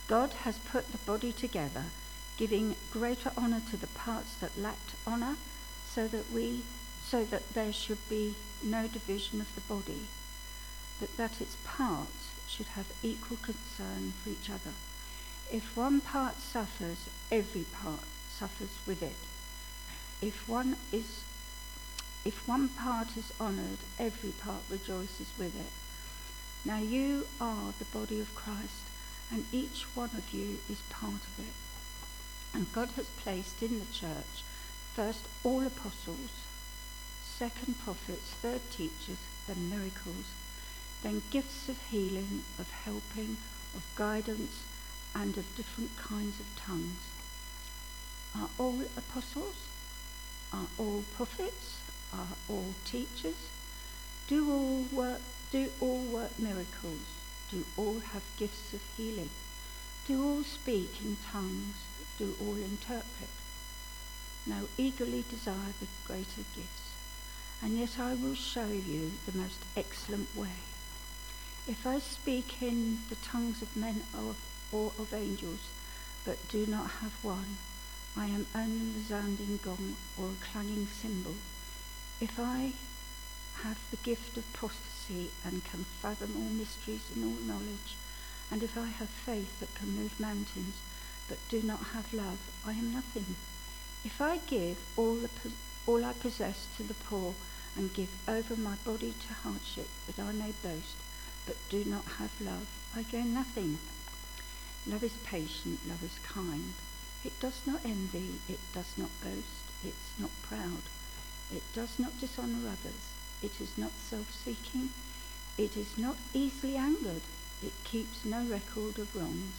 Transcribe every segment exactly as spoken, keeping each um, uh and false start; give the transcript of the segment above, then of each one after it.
God has put the body together, giving greater honour to the parts that lacked honour, so that we, so that there should be no division of the body, but that its parts should have equal concern for each other. If one part suffers, every part suffers with it. If one is, if one part is honoured, every part rejoices with it. Now you are the body of Christ, and each one of you is part of it. And God has placed in the church first all apostles, second prophets, third teachers, then miracles, then gifts of healing, of helping, of guidance, and of different kinds of tongues. Are all apostles? Are all prophets? Are all teachers? Do all work, do all work miracles? Do all have gifts of healing? Do all speak in tongues? Do all interpret? Now eagerly desire the greater gifts, and yet I will show you the most excellent way. If I speak in the tongues of men or, or of angels, but do not have one, I am only a resounding gong or a clanging cymbal. If I have the gift of prophecy and can fathom all mysteries and all knowledge, and if I have faith that can move mountains, but do not have love, I am nothing. If I give all, the, all I possess to the poor and give over my body to hardship that I may boast, but do not have love, I gain nothing. Love is patient, love is kind. It does not envy, it does not boast, it's not proud. It does not dishonour others, it is not self-seeking, it is not easily angered, it keeps no record of wrongs.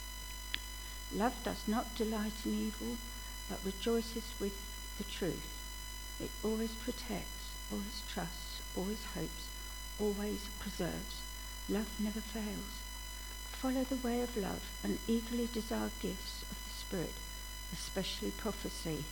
Love does not delight in evil, but rejoices with the truth. It always protects, always trusts, always hopes, always preserves. Love never fails. Follow the way of love and eagerly desire gifts of the Spirit, especially prophecy.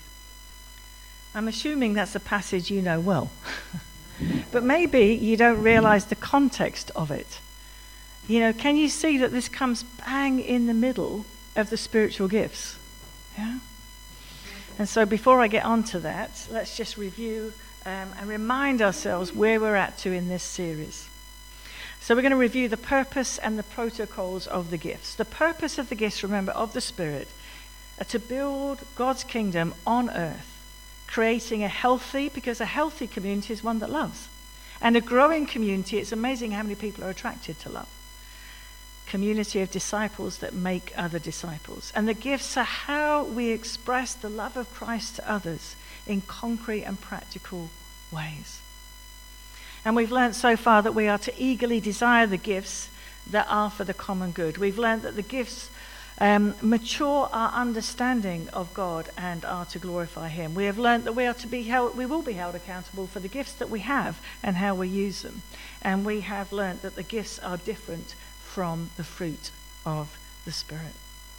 I'm assuming that's a passage you know well. But maybe you don't realise the context of it. You know, can you see that this comes bang in the middle of the spiritual gifts? Yeah? And so before I get on to that, let's just review um, and remind ourselves where we're at to in this series. So we're going to review the purpose and the protocols of the gifts. The purpose of the gifts, remember, of the Spirit, are to build God's kingdom on earth, creating a healthy, because a healthy community is one that loves. And a growing community, it's amazing how many people are attracted to love. Community of disciples that make other disciples. And the gifts are how we express the love of Christ to others in concrete and practical ways. And we've learnt so far that we are to eagerly desire the gifts that are for the common good. We've learnt that the gifts um, mature our understanding of God and are to glorify him. We have learnt that we are to be held, we will be held accountable for the gifts that we have and how we use them. And we have learnt that the gifts are different from the fruit of the Spirit.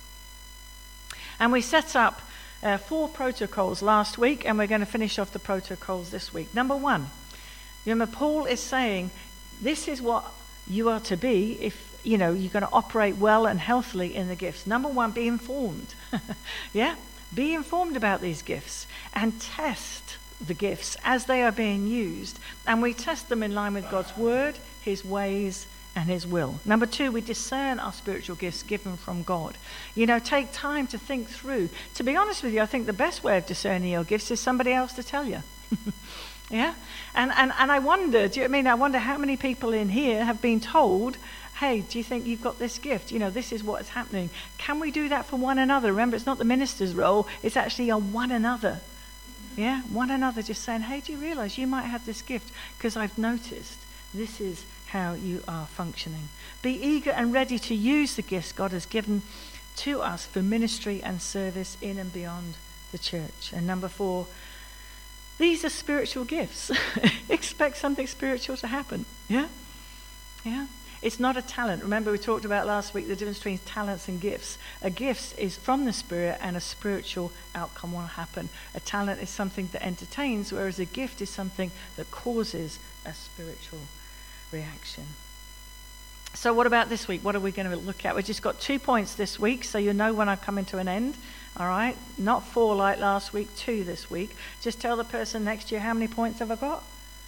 And we set up uh, four protocols last week, and we're going to finish off the protocols this week. Number one, remember Paul is saying this is what you are to be if you know you're going to operate well and healthily in the gifts. Number one, be informed. Yeah, be informed about these gifts and test the gifts as they are being used, and we test them in line with God's word, his ways, and his will. Number two, we discern our spiritual gifts given from God. You know, take time to think through. To be honest with you, I think the best way of discerning your gifts is somebody else to tell you. Yeah? And, and and I wonder, do you know what I mean? I wonder how many people in here have been told, hey, do you think you've got this gift? You know, this is what is happening. Can we do that for one another? Remember, it's not the minister's role, it's actually on one another. Yeah? One another just saying, hey, do you realize you might have this gift? Because I've noticed this is how you are functioning. Be eager and ready to use the gifts God has given to us for ministry and service in and beyond the church. And number four, these are spiritual gifts. Expect something spiritual to happen. Yeah? Yeah? It's not a talent. Remember we talked about last week the difference between talents and gifts. A gift is from the Spirit and a spiritual outcome will happen. A talent is something that entertains, whereas a gift is something that causes a spiritual reaction. So what about this week? What are we going to look at? We've just got two points this week, so you know when I come into an end. All right? Not four like last week, two this week. Just tell the person next to you, how many points have I got?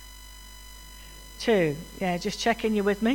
Two. Yeah, just checking you with me.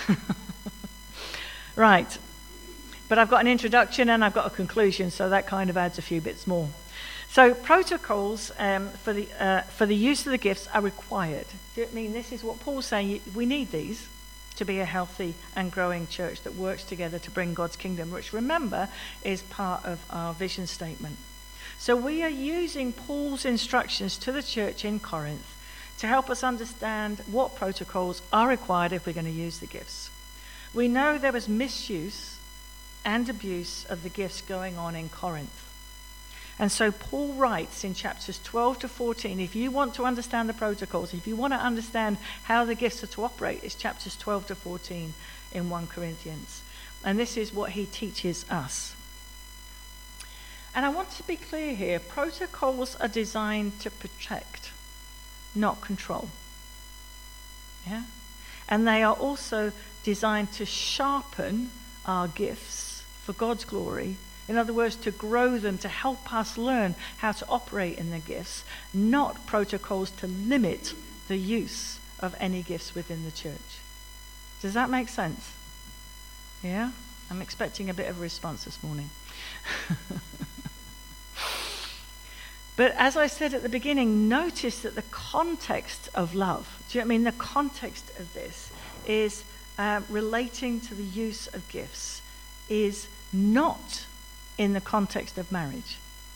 Right. But I've got an introduction and I've got a conclusion, so that kind of adds a few bits more. So protocols um, for the uh, for the use of the gifts are required. Do you mean this is what Paul's saying? We need these to be a healthy and growing church that works together to bring God's kingdom, which, remember, is part of our vision statement. So we are using Paul's instructions to the church in Corinth to help us understand what protocols are required if we're going to use the gifts. We know there was misuse and abuse of the gifts going on in Corinth. And so Paul writes in chapters twelve to fourteen, if you want to understand the protocols, if you want to understand how the gifts are to operate, it's chapters twelve to fourteen in First Corinthians. And this is what he teaches us. And I want to be clear here, protocols are designed to protect, not control. Yeah? And they are also designed to sharpen our gifts for God's glory. In other words, to grow them, to help us learn how to operate in the gifts, not protocols to limit the use of any gifts within the church. Does that make sense? Yeah? I'm expecting a bit of a response this morning. But as I said at the beginning, notice that the context of love, do you know what I mean? The context of this is uh, relating to the use of gifts, is not in the context of marriage.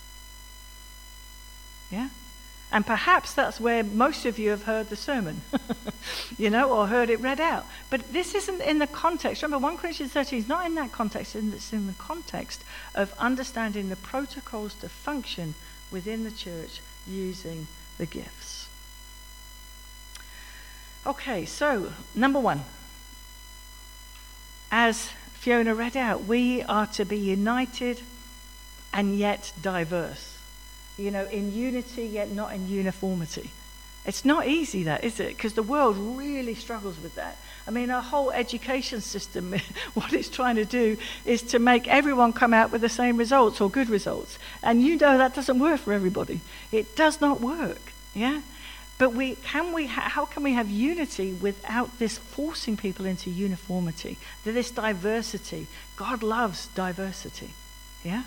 Yeah? And perhaps that's where most of you have heard the sermon, you know, or heard it read out. But this isn't in the context. Remember, First Corinthians thirteen is not in that context. It's in the context of understanding the protocols to function within the church using the gifts. Okay, so number one, as Fiona read out, we are to be united and yet diverse. You know, in unity yet not in uniformity. It's not easy, that, is it? Because the world really struggles with that. I mean, our whole education system, what it's trying to do is to make everyone come out with the same results or good results. And you know that doesn't work for everybody. It does not work, yeah? But we can we ha- how can we have unity without this forcing people into uniformity, this diversity? God loves diversity, yeah?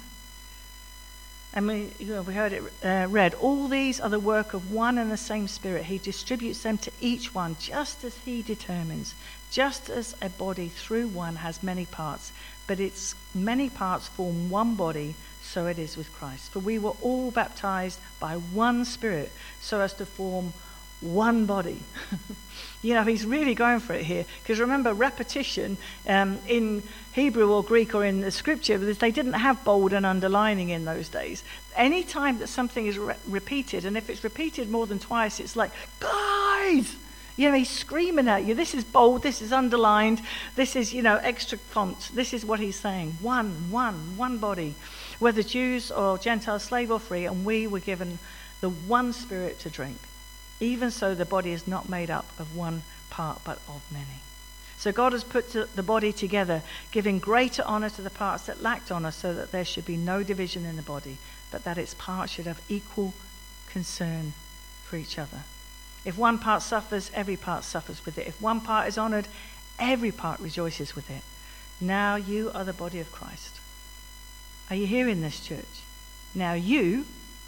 And we, you know, we heard it uh, read, all these are the work of one and the same Spirit. He distributes them to each one just as he determines. Just as a body through one has many parts, but its many parts form one body, so it is with Christ. For we were all baptized by one Spirit so as to form one body. You know, he's really going for it here. Because remember, repetition um, in Hebrew or Greek or in the scripture, they didn't have bold and underlining in those days. Any time that something is re- repeated, and if it's repeated more than twice, it's like, guys! You know, he's screaming at you. This is bold, this is underlined, this is, you know, extra font. This is what he's saying. One, one, one body. Whether Jews or Gentiles, slave or free, and we were given the one Spirit to drink. Even so, the body is not made up of one part, but of many. So God has put the body together, giving greater honor to the parts that lacked honor, so that there should be no division in the body, but that its parts should have equal concern for each other. If one part suffers, every part suffers with it. If one part is honored, every part rejoices with it. Now you are the body of Christ. Are you hearing this, church? Now you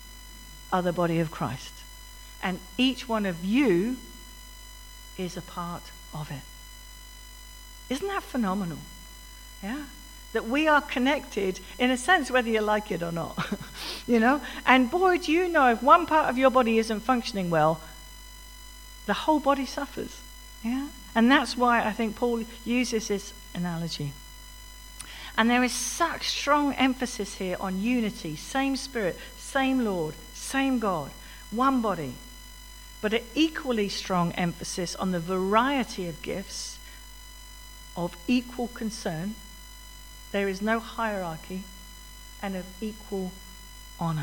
are the body of Christ. And each one of you is a part of it. Isn't that phenomenal? Yeah? That we are connected, in a sense, whether you like it or not. You know? And boy, do you know, if one part of your body isn't functioning well, the whole body suffers. Yeah? And that's why I think Paul uses this analogy. And there is such strong emphasis here on unity, same Spirit, same Lord, same God, one body. But an equally strong emphasis on the variety of gifts of equal concern. There is no hierarchy, and of equal honor.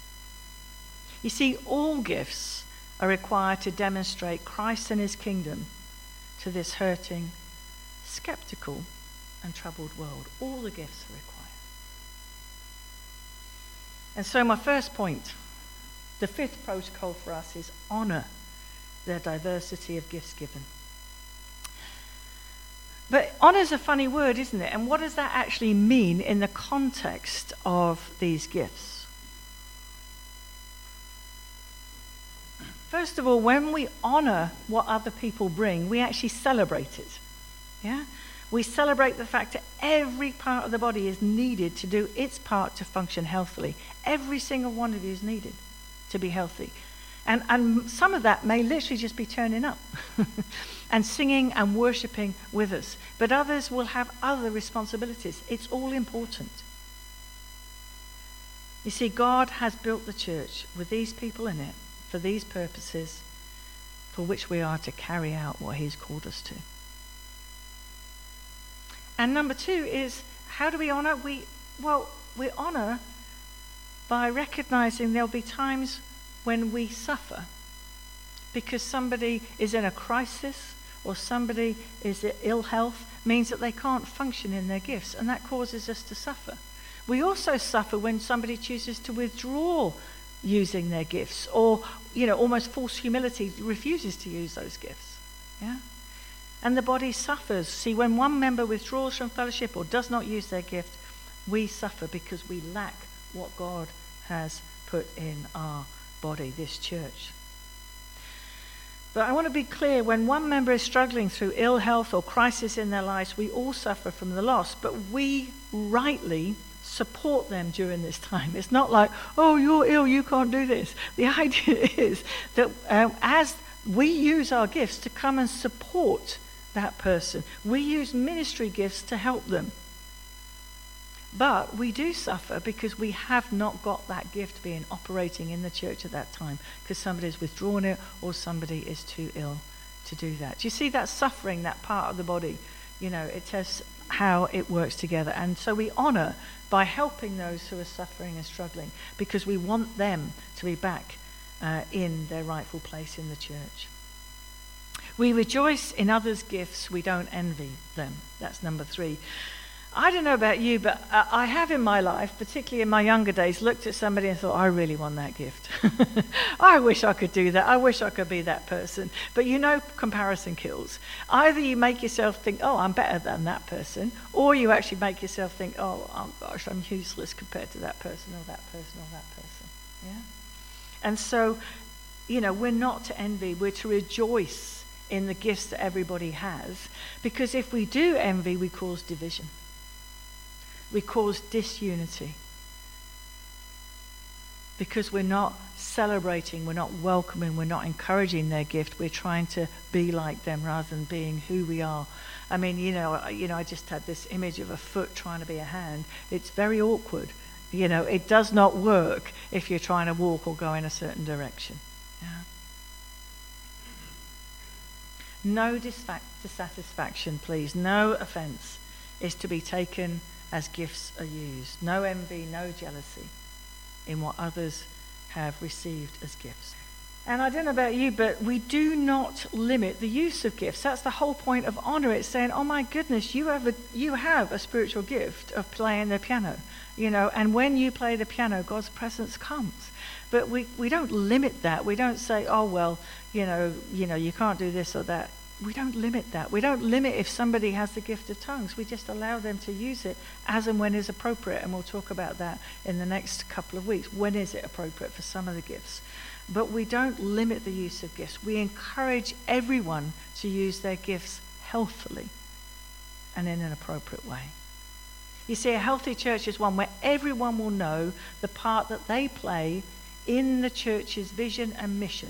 You see, all gifts are required to demonstrate Christ and his kingdom to this hurting, skeptical, and troubled world. All the gifts are required. And so my first point, the fifth protocol for us is honour the diversity of gifts given. But honour is a funny word, isn't it? And what does that actually mean in the context of these gifts? First of all, when we honour what other people bring, we actually celebrate it. Yeah? We celebrate the fact that every part of the body is needed to do its part to function healthily. Every single one of you is needed to be healthy. And, and some of that may literally just be turning up and singing and worshipping with us. But others will have other responsibilities. It's all important. You see, God has built the church with these people in it for these purposes for which we are to carry out what he's called us to. And number two is, how do we honour? We, well, we honour by recognising there'll be times when we suffer because somebody is in a crisis or somebody is in ill health, means that they can't function in their gifts, and that causes us to suffer. We also suffer when somebody chooses to withdraw using their gifts, or, you know, almost false humility, refuses to use those gifts. Yeah? And the body suffers. See, when one member withdraws from fellowship or does not use their gift, we suffer because we lack what God has put in our body, this church. But I want to be clear, when one member is struggling through ill health or crisis in their lives, we all suffer from the loss, but we rightly support them during this time. It's not like, oh, you're ill, you can't do this. The idea is that um, as we use our gifts to come and support that person, we use ministry gifts to help them. But we do suffer because we have not got that gift being operating in the church at that time because somebody's withdrawn it or somebody is too ill to do that. Do you see that suffering, that part of the body? You know, it tells how it works together. And so we honour by helping those who are suffering and struggling because we want them to be back uh, in their rightful place in the church. We rejoice in others' gifts. We don't envy them. That's number three. I don't know about you, but I have in my life, particularly in my younger days, looked at somebody and thought, I really want that gift. I wish I could do that. I wish I could be that person. But you know, comparison kills. Either you make yourself think, oh, I'm better than that person, or you actually make yourself think, oh, oh gosh, I'm useless compared to that person or that person or that person. Yeah? And so, you know, we're not to envy. We're to rejoice in the gifts that everybody has, because if we do envy, we cause division. We cause disunity because we're not celebrating, we're not welcoming, we're not encouraging their gift. We're trying to be like them rather than being who we are. I mean, you know, you know, I just had this image of a foot trying to be a hand. It's very awkward. You know, it does not work if you're trying to walk or go in a certain direction. Yeah. No disfa- dissatisfaction, please. No offence is to be taken as gifts are used. No envy, no jealousy in what others have received as gifts. And I don't know about you, but we do not limit the use of gifts. That's the whole point of honour. It's saying, oh my goodness, you have a, you have a spiritual gift of playing the piano, you know, and when you play the piano, God's presence comes. But we, we don't limit that. We don't say, oh, well, you know, you know, you can't do this or that. We don't limit that. We don't limit if somebody has the gift of tongues. We just allow them to use it as and when is appropriate. And we'll talk about that in the next couple of weeks. When is it appropriate for some of the gifts? But we don't limit the use of gifts. We encourage everyone to use their gifts healthily and in an appropriate way. You see, a healthy church is one where everyone will know the part that they play in the church's vision and mission.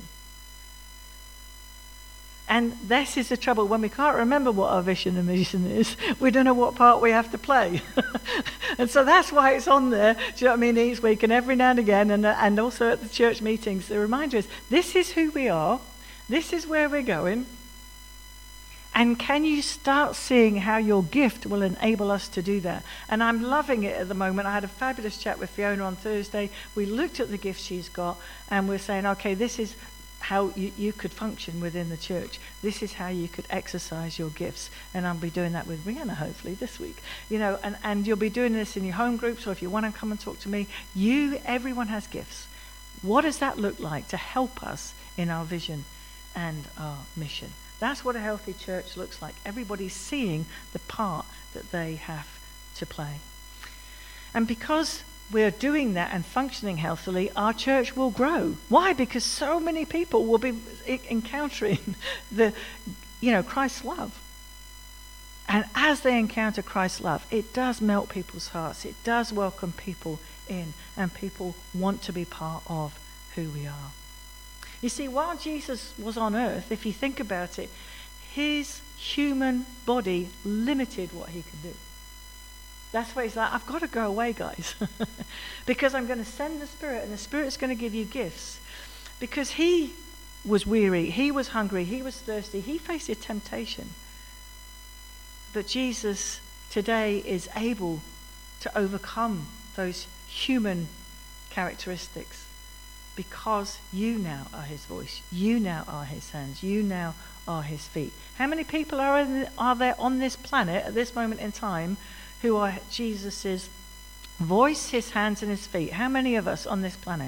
And this is the trouble. When we can't remember what our vision and mission is, we don't know what part we have to play. And so that's why it's on there, do you know what I mean, each week and every now and again, and, and also at the church meetings, the reminder is, this is who we are, this is where we're going, and can you start seeing how your gift will enable us to do that? And I'm loving it at the moment. I had a fabulous chat with Fiona on Thursday. We looked at the gifts she's got, and we're saying, okay, this is how you, you could function within the church. This is how you could exercise your gifts. And I'll be doing that with Rihanna hopefully this week. You know, and, and you'll be doing this in your home groups, or if you want to come and talk to me, you, everyone has gifts. What does that look like to help us in our vision and our mission? That's what a healthy church looks like. Everybody's seeing the part that they have to play. And because we're doing that and functioning healthily, our church will grow. Why? Because so many people will be encountering the, you know, Christ's love. And as they encounter Christ's love, it does melt people's hearts. It does welcome people in, and people want to be part of who we are. You see, while Jesus was on earth, if you think about it, his human body limited what he could do. That's why he's like, I've got to go away, guys, because I'm going to send the Spirit, and the Spirit's going to give you gifts. Because he was weary, he was hungry, he was thirsty, he faced a temptation. But Jesus today is able to overcome those human characteristics, because you now are his voice, you now are his hands, you now are his feet. How many people are, in, are there on this planet at this moment in time who are Jesus's voice, his hands, and his feet? How many of us on this planet?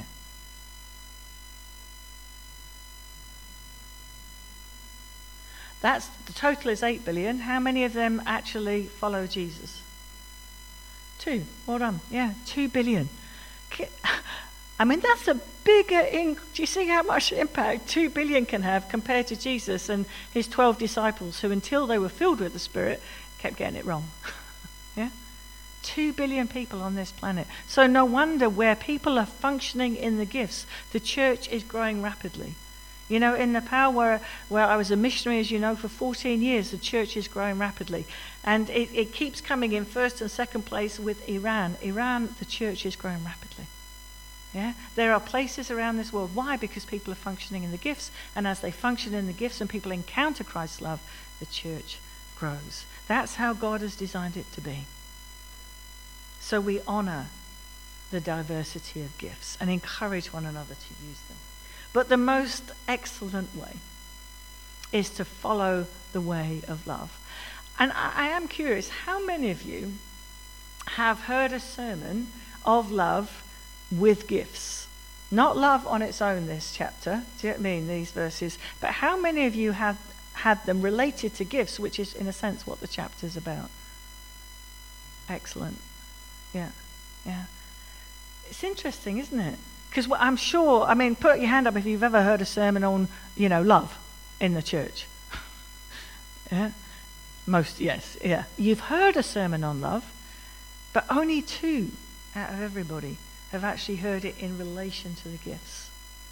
That's the total is eight billion. How many of them actually follow Jesus? Two. Well done. Yeah, two billion. I mean, that's a bigger. In, do you see how much impact two billion can have compared to Jesus and his twelve disciples, who, until they were filled with the Spirit, kept getting it wrong? Yeah? Two billion people on this planet. So no wonder where people are functioning in the gifts, the church is growing rapidly. You know, in Nepal, where, where I was a missionary, as you know, for fourteen years, the church is growing rapidly. And it, it keeps coming in first and second place with Iran. Iran, the church is growing rapidly. Yeah? There are places around this world. Why? Because people are functioning in the gifts. And as they function in the gifts and people encounter Christ's love, the church grows. That's how God has designed it to be. So we honor the diversity of gifts and encourage one another to use them. But the most excellent way is to follow the way of love. And I, I am curious, how many of you have heard a sermon of love with gifts? Not love on its own, this chapter, do you know what I mean, these verses, but how many of you have had them related to gifts, which is in a sense what the chapter's about? Excellent. Yeah, yeah. It's interesting, isn't it? Because I'm sure, I mean, put your hand up if you've ever heard a sermon on, you know, love in the church. Yeah? Most, yes, yeah. You've heard a sermon on love, but only two out of everybody have actually heard it in relation to the gifts.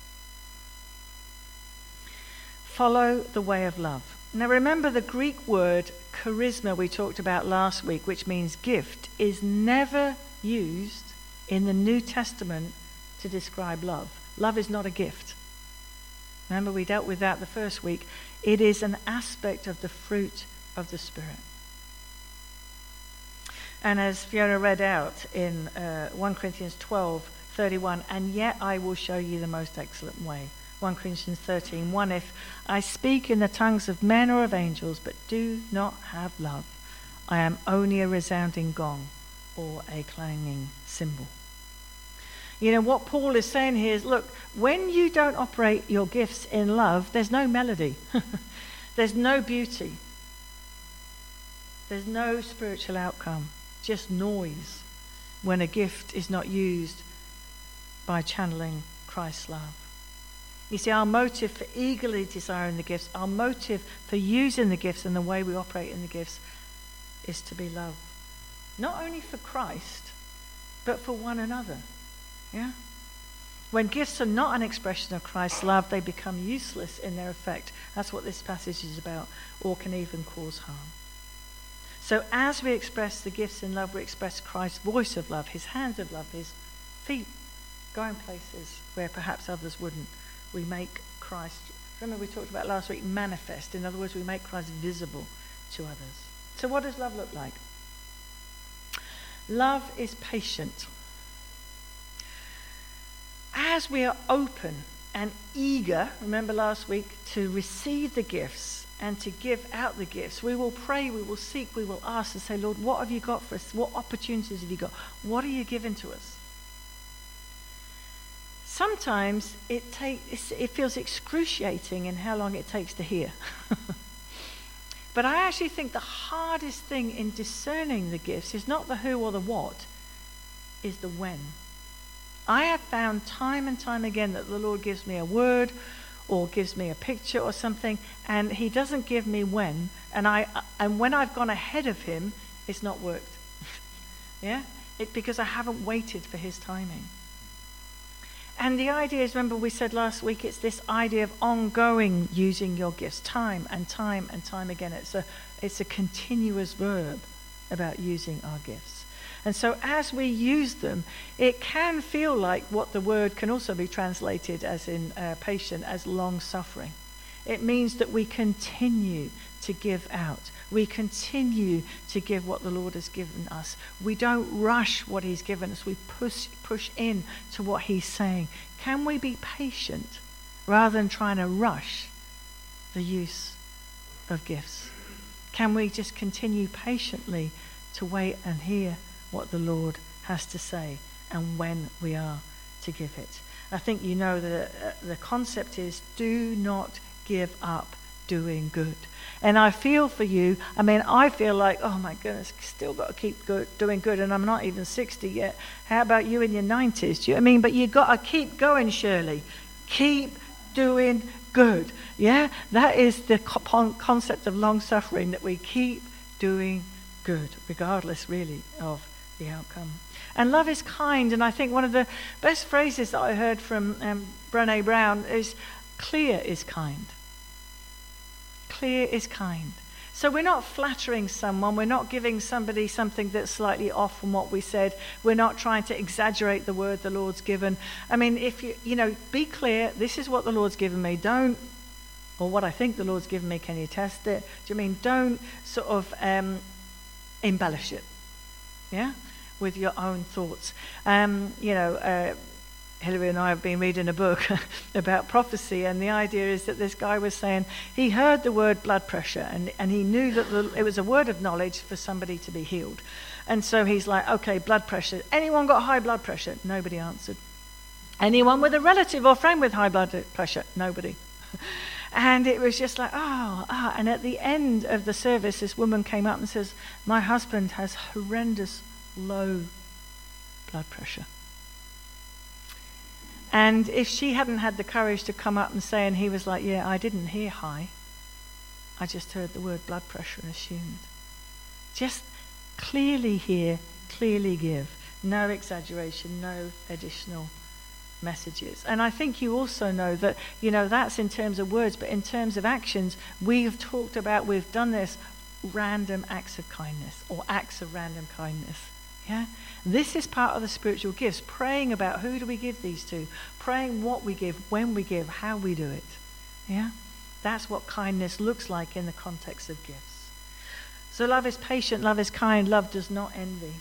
Follow the way of love. Now remember, the Greek word charisma we talked about last week, which means gift, is never used in the New Testament to describe love. Love is not a gift. Remember, we dealt with that the first week. It is an aspect of the fruit of the Spirit. And as Fiona read out in uh, First Corinthians twelve thirty-one, and yet I will show you the most excellent way. First Corinthians thirteen one, if I speak in the tongues of men or of angels, but do not have love, I am only a resounding gong or a clanging cymbal. You know, what Paul is saying here is, look, when you don't operate your gifts in love, there's no melody. There's no beauty. There's no spiritual outcome. Just noise when a gift is not used by channeling Christ's love. You see, our motive for eagerly desiring the gifts, our motive for using the gifts and the way we operate in the gifts is to be loved. Not only for Christ, but for one another. Yeah? When gifts are not an expression of Christ's love, they become useless in their effect. That's what this passage is about, or can even cause harm. So as we express the gifts in love, we express Christ's voice of love, his hands of love, his feet going places where perhaps others wouldn't. We make Christ, remember we talked about last week, manifest. In other words, we make Christ visible to others. So what does love look like? Love is patient. As we are open and eager, remember last week, to receive the gifts and to give out the gifts. We will pray, we will seek, we will ask and say, Lord, what have you got for us? What opportunities have you got? What are you giving to us? Sometimes it, take, it feels excruciating in how long it takes to hear. But I actually think the hardest thing in discerning the gifts is not the who or the what, is the when. I have found time and time again that the Lord gives me a word or gives me a picture or something, and he doesn't give me when, and I and when I've gone ahead of him, it's not worked. Yeah? It, because I haven't waited for his timing. And the idea is, remember we said last week, it's this idea of ongoing using your gifts, time and time and time again. It's a, it's a continuous verb about using our gifts. And so as we use them, it can feel like what the word can also be translated as in uh, patient, as long-suffering. It means that we continue to give out. We continue to give what the Lord has given us. We don't rush what he's given us. We push push in to what he's saying. Can we be patient rather than trying to rush the use of gifts? Can we just continue patiently to wait and hear what the Lord has to say and when we are to give it? I think you know the, uh, the concept is do not give up doing good. And I feel for you. I mean, I feel like, oh my goodness, still got to keep good, doing good, and I'm not even sixty yet. How about you in your nineties? Do you know what I mean? But you've got to keep going, Shirley. Keep doing good. Yeah? That is the co- concept of long suffering, that we keep doing good, regardless really of the outcome. And love is kind, and I think one of the best phrases that I heard from um, Brené Brown is, clear is kind. Clear is kind. So we're not flattering someone, we're not giving somebody something that's slightly off from what we said, we're not trying to exaggerate the word the Lord's given. I mean, if you, you know, be clear, this is what the Lord's given me, don't, or what I think the Lord's given me, can you test it? Do you mean, don't sort of um, embellish it, yeah, with your own thoughts. Um, you know, uh, Hilary and I have been reading a book about prophecy, and the idea is that this guy was saying he heard the word blood pressure, and, and he knew that the, it was a word of knowledge for somebody to be healed. And so he's like, okay, blood pressure. Anyone got high blood pressure? Nobody answered. Anyone with a relative or friend with high blood pressure? Nobody. And it was just like, oh, ah. And at the end of the service, this woman came up and says, my husband has horrendous low blood pressure. And if she hadn't had the courage to come up and say, and he was like, yeah, I didn't hear high. I just heard the word blood pressure and assumed. Just clearly hear, clearly give. No exaggeration, no additional messages. And I think you also know that, you know, that's in terms of words, but in terms of actions, we've talked about, we've done this, random acts of kindness or acts of random kindness. Yeah? This is part of the spiritual gifts, praying about who do we give these to, praying what we give, when we give, how we do it. Yeah? That's what kindness looks like in the context of gifts. So love is patient, love is kind, love does not envy.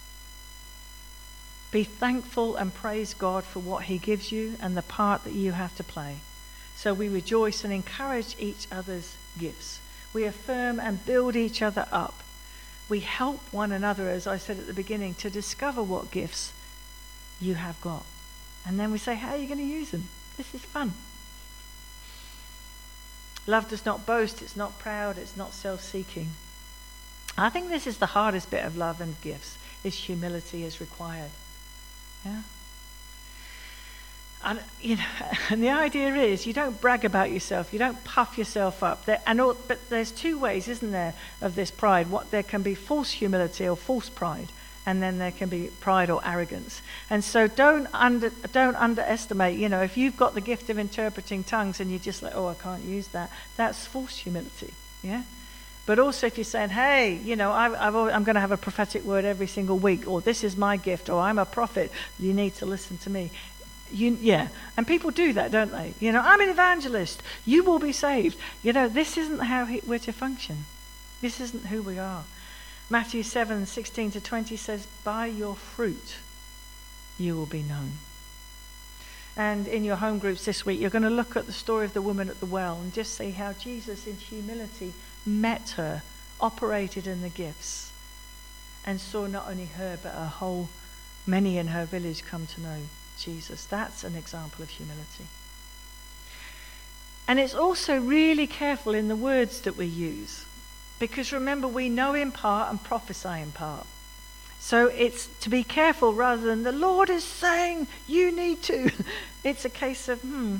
Be thankful and praise God for what he gives you and the part that you have to play. So we rejoice and encourage each other's gifts. We affirm and build each other up. We help one another, as I said at the beginning, to discover what gifts you have got. And then we say, how are you going to use them? This is fun. Love does not boast, it's not proud, it's not self-seeking. I think this is the hardest bit of love and gifts, is humility is required. Yeah? And, you know, and the idea is you don't brag about yourself, you don't puff yourself up. There, and all, but there's two ways, isn't there, of this pride? What there can be false humility or false pride, and then there can be pride or arrogance. And so don't under don't underestimate. You know, if you've got the gift of interpreting tongues and you're just like, oh, I can't use that, that's false humility. Yeah. But also if you're saying, hey, you know, I've, I've always, I'm going to have a prophetic word every single week, or this is my gift, or I'm a prophet, you need to listen to me. You, yeah, and people do that, don't they? You know, I'm an evangelist. You will be saved. You know, this isn't how he, we're to function. This isn't who we are. Matthew seven, sixteen to twenty says, by your fruit you will be known. and in your home groups this week, you're going to look at the story of the woman at the well and just see how Jesus in humility met her, operated in the gifts, and saw not only her but a whole many in her village come to know Jesus. That's an example of humility. And it's also really careful in the words that we use, because remember, we know in part and prophesy in part. So it's to be careful rather than the Lord is saying you need to. It's a case of, hmm,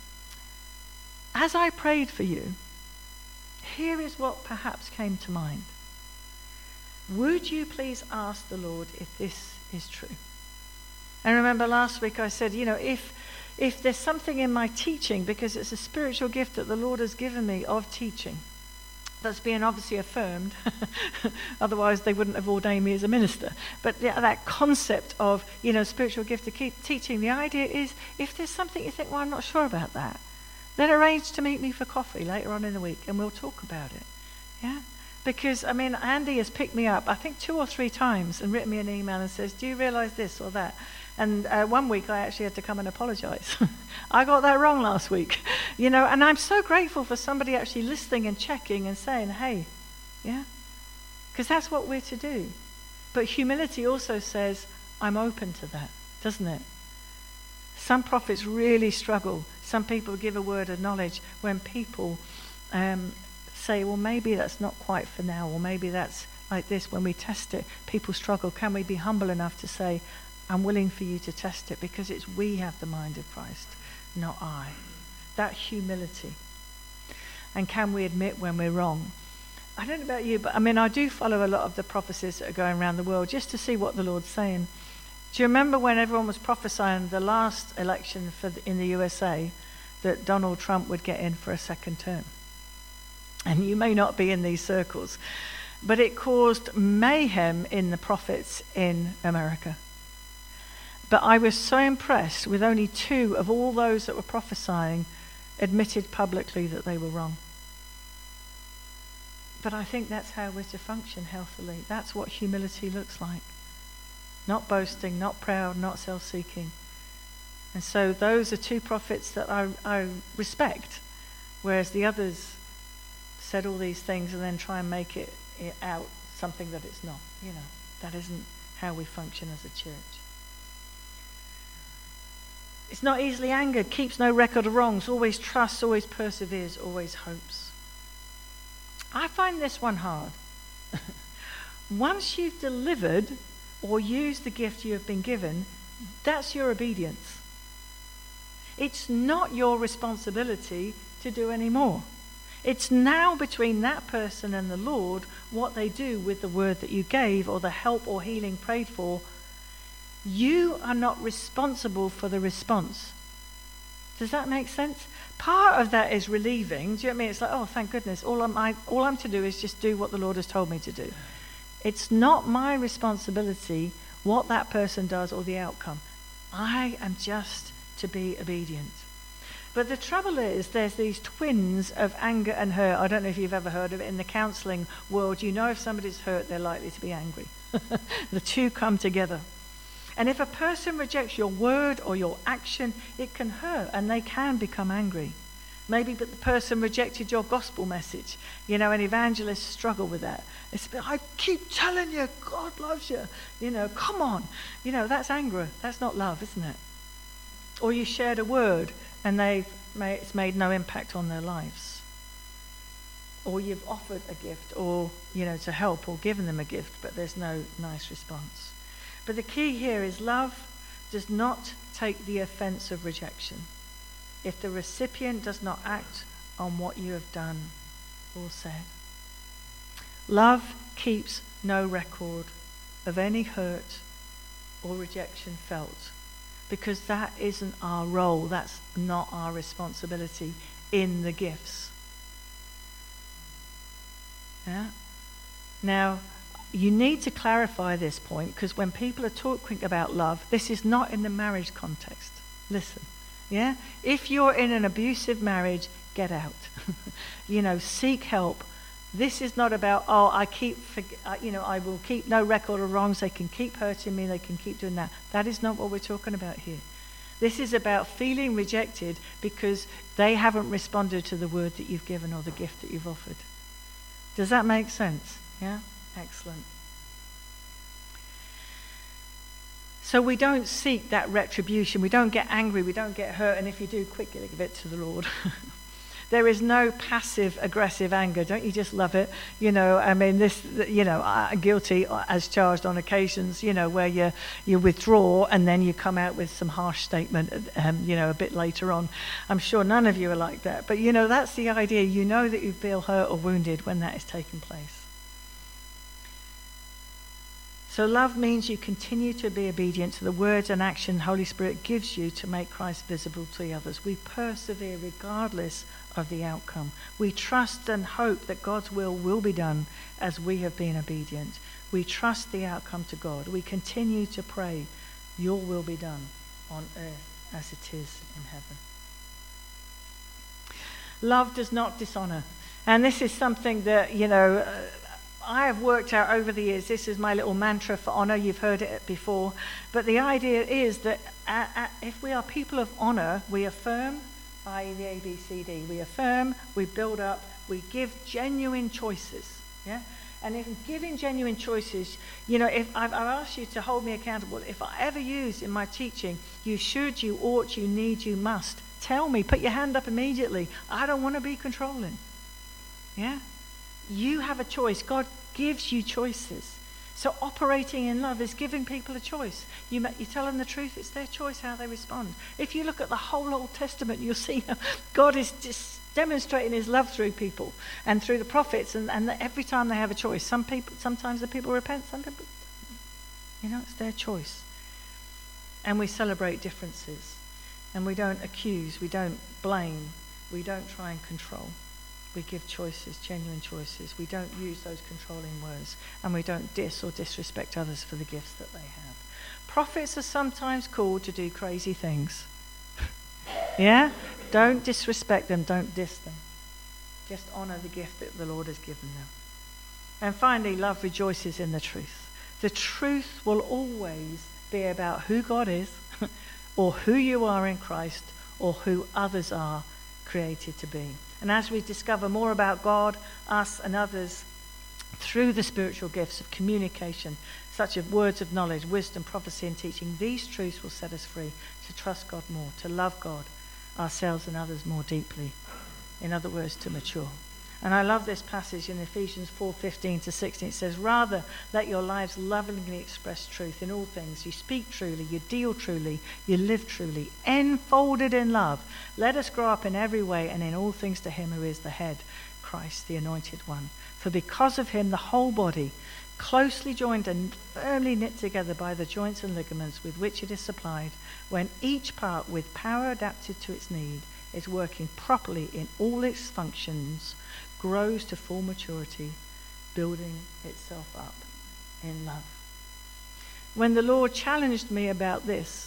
as I prayed for you, here is what perhaps came to mind. Would you please ask the Lord if this is true? And remember last week I said, you know, if if there's something in my teaching, because it's a spiritual gift that the Lord has given me of teaching, that's being obviously affirmed, otherwise they wouldn't have ordained me as a minister. But yeah, that concept of, you know, spiritual gift of keep teaching, the idea is if there's something you think, well, I'm not sure about that, then arrange to meet me for coffee later on in the week and we'll talk about it. Yeah? Because, I mean, Andy has picked me up, I think two or three times and written me an email and says, do you realise this or that? And uh, one week I actually had to come and apologise. I got that wrong last week. You know, and I'm so grateful for somebody actually listening and checking and saying, hey, yeah? Because that's what we're to do. But humility also says, I'm open to that, doesn't it? Some prophets really struggle. Some people give a word of knowledge when people um, say, well, maybe that's not quite for now, or maybe that's like this. When we test it, people struggle. Can we be humble enough to say, I'm willing for you to test it, because it's we have the mind of Christ, not I. That humility. And can we admit when we're wrong? I don't know about you, but I mean, I do follow a lot of the prophecies that are going around the world just to see what the Lord's saying. Do you remember when everyone was prophesying the last election for the, in the U S A that Donald Trump would get in for a second term? And you may not be in these circles, but it caused mayhem in the prophets in America. But I was so impressed with only two of all those that were prophesying admitted publicly that they were wrong. But I think that's how we're to function healthily. That's what humility looks like. Not boasting, not proud, not self-seeking. And so those are two prophets that I, I respect, whereas the others said all these things and then try and make it, it out something that it's not. You know, that isn't how we function as a church. It's not easily angered, keeps no record of wrongs, always trusts, always perseveres, always hopes. I find this one hard. Once you've delivered or used the gift you have been given, that's your obedience. It's not your responsibility to do any more. It's now between that person and the Lord what they do with the word that you gave or the help or healing prayed for. You are not responsible for the response. Does that make sense? Part of that is relieving. Do you know what I mean? It's like, oh, thank goodness. All I'm, I, all I'm to do is just do what the Lord has told me to do. It's not my responsibility what that person does or the outcome. I am just to be obedient. But the trouble is, there's these twins of anger and hurt. I don't know if you've ever heard of it in the counselling world. You know if somebody's hurt, they're likely to be angry. The two come together. And if a person rejects your word or your action, it can hurt and they can become angry. Maybe but the person rejected your gospel message. You know, and evangelists struggle with that. It's, I keep telling you, God loves you. You know, come on. You know, that's anger. That's not love, isn't it? Or you shared a word and they've made, it's made no impact on their lives. Or you've offered a gift or, you know, to help or given them a gift, but there's no nice response. But the key here is love does not take the offense of rejection. If the recipient does not act on what you have done or said. Love keeps no record of any hurt or rejection felt, because that isn't our role. That's not our responsibility in the gifts. Yeah? Now, you need to clarify this point, because when people are talking about love, this is not in the marriage context. Listen, yeah? If you're in an abusive marriage, get out. You know, seek help. This is not about, oh, I keep, you know, I will keep no record of wrongs. They can keep hurting me. They can keep doing that. That is not what we're talking about here. This is about feeling rejected because they haven't responded to the word that you've given or the gift that you've offered. Does that make sense? Yeah? Excellent. So we don't seek that retribution. We don't get angry. We don't get hurt. And if you do, quickly give it to the Lord. There is no passive aggressive anger. Don't you just love it? You know, I mean, this, you know, uh, guilty as charged on occasions, you know, where you you withdraw and then you come out with some harsh statement, um, you know, a bit later on. I'm sure none of you are like that. But, you know, that's the idea. You know that you feel hurt or wounded when that is taking place. So love means you continue to be obedient to the words and action the Holy Spirit gives you to make Christ visible to the others. We persevere regardless of the outcome. We trust and hope that God's will will be done as we have been obedient. We trust the outcome to God. We continue to pray, your will be done on earth as it is in heaven. Love does not dishonor. And this is something that, you know, uh, I have worked out over the years. This is my little mantra for honor. You've heard it before. But the idea is that uh, uh, if we are people of honor, we affirm, that is the A B C D. We affirm, we build up, we give genuine choices. Yeah? And if giving genuine choices, you know, if I've, I've asked you to hold me accountable, if I ever use in my teaching, you should, you ought, you need, you must, tell me, put your hand up immediately. I don't want to be controlling. Yeah? You have a choice. God gives you choices. So operating in love is giving people a choice. You, you tell them the truth, it's their choice how they respond. If you look at the whole Old Testament, you'll see how God is just demonstrating his love through people and through the prophets, and, and every time they have a choice. Some people, sometimes the people repent, some people don't. You know, it's their choice. And we celebrate differences. And we don't accuse, we don't blame, we don't try and control. We give choices, genuine choices. We don't use those controlling words. And we don't diss or disrespect others for the gifts that they have. Prophets are sometimes called to do crazy things. Yeah? Don't disrespect them. Don't diss them. Just honor the gift that the Lord has given them. And finally, love rejoices in the truth. The truth will always be about who God is or who you are in Christ or who others are created to be. And as we discover more about God, us and others through the spiritual gifts of communication, such as words of knowledge, wisdom, prophecy and teaching, these truths will set us free to trust God more, to love God, ourselves and others more deeply. In other words, to mature. And I love this passage in Ephesians four fifteen to sixteen. It says, rather, let your lives lovingly express truth in all things. You speak truly, you deal truly, you live truly, enfolded in love. Let us grow up in every way and in all things to him who is the head, Christ, the anointed one. For because of him, the whole body, closely joined and firmly knit together by the joints and ligaments with which it is supplied, when each part with power adapted to its need is working properly in all its functions, grows to full maturity, building itself up in love. When the Lord challenged me about this,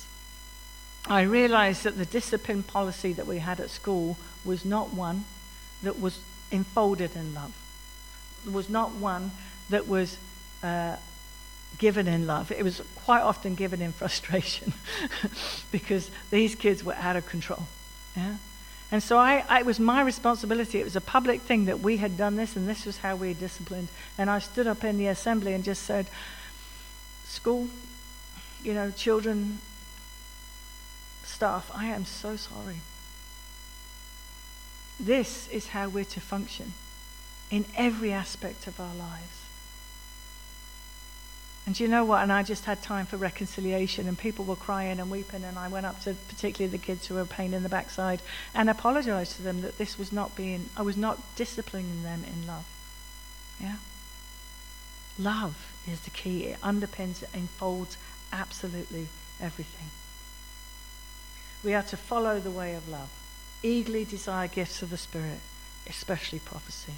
I realized that the discipline policy that we had at school was not one that was enfolded in love. It was not one that was uh, given in love. It was quite often given in frustration because these kids were out of control. Yeah? And so I, I, it was my responsibility. It was a public thing that we had done this, and this was how we disciplined. And I stood up in the assembly and just said, school, you know, children, staff, I am so sorry. This is how we're to function in every aspect of our lives. And you know what? And I just had time for reconciliation, and people were crying and weeping, and I went up to particularly the kids who were a pain in the backside and apologized to them that this was not being, I was not disciplining them in love. Yeah? Love is the key. It underpins, it enfolds absolutely everything. We are to follow the way of love, eagerly desire gifts of the Spirit, especially prophecy.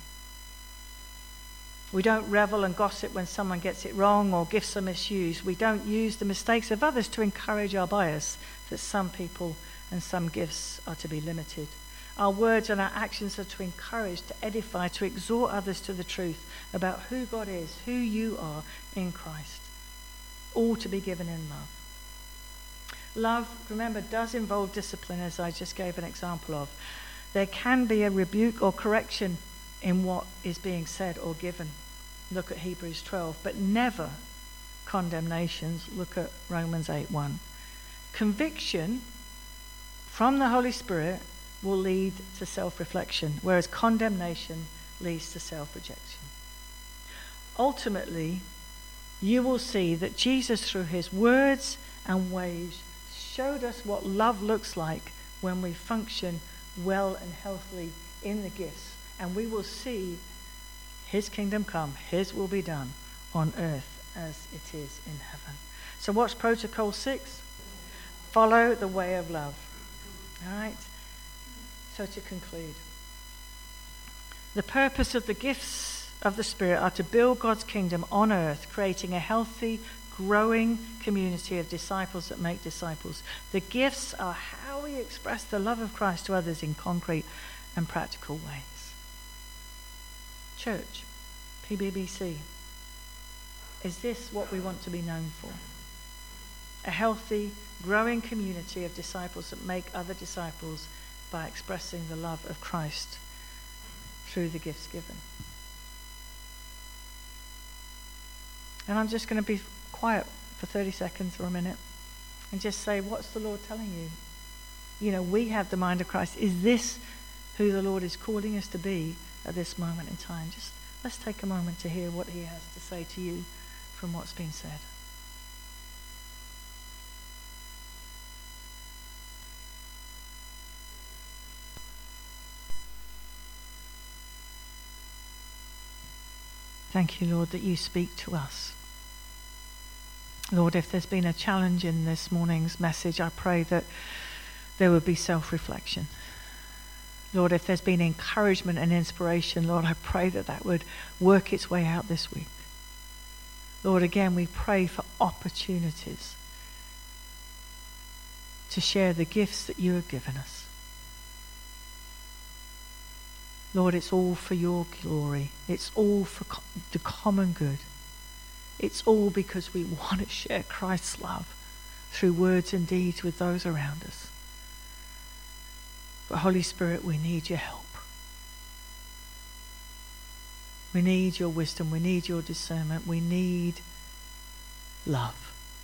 We don't revel and gossip when someone gets it wrong or gifts are misused. We don't use the mistakes of others to encourage our bias that some people and some gifts are to be limited. Our words and our actions are to encourage, to edify, to exhort others to the truth about who God is, who you are in Christ. All to be given in love. love, remember, does involve discipline, as I just gave an example of. There can be a rebuke or correction in what is being said or given. Look at Hebrews twelve. But never condemnations. Look at Romans eight one. Conviction from the Holy Spirit will lead to self-reflection, whereas condemnation leads to self-rejection. Ultimately, you will see that Jesus, through his words and ways, showed us what love looks like when we function well and healthily in the gifts. And we will see his kingdom come, his will be done on earth as it is in heaven. So what's protocol six? Follow the way of love. All right? So to conclude, the purpose of the gifts of the Spirit are to build God's kingdom on earth, creating a healthy, growing community of disciples that make disciples. The gifts are how we express the love of Christ to others in concrete and practical ways. Church, P B B C, is this what we want to be known for? A healthy, growing community of disciples that make other disciples by expressing the love of Christ through the gifts given. And I'm just going to be quiet for thirty seconds or a minute and just say, what's the Lord telling you? You know, we have the mind of Christ. Is this who the Lord is calling us to be at this moment in time? Just let's take a moment to hear what he has to say to you from what's been said. Thank you, Lord, that you speak to us. Lord, if there's been a challenge in this morning's message, I pray that there would be self-reflection. Lord, if there's been encouragement and inspiration, Lord, I pray that that would work its way out this week. Lord, again, we pray for opportunities to share the gifts that you have given us. Lord, it's all for your glory. It's all for co- the common good. It's all because we want to share Christ's love through words and deeds with those around us. But Holy Spirit, we need your help. We need your wisdom. We need your discernment. We need love.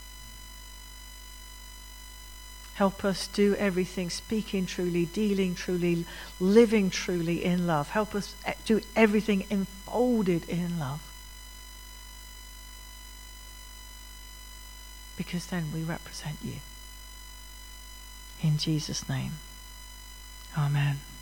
Help us do everything, speaking truly, dealing truly, living truly in love. Help us do everything enfolded in love. Because then we represent you. In Jesus' name, amen.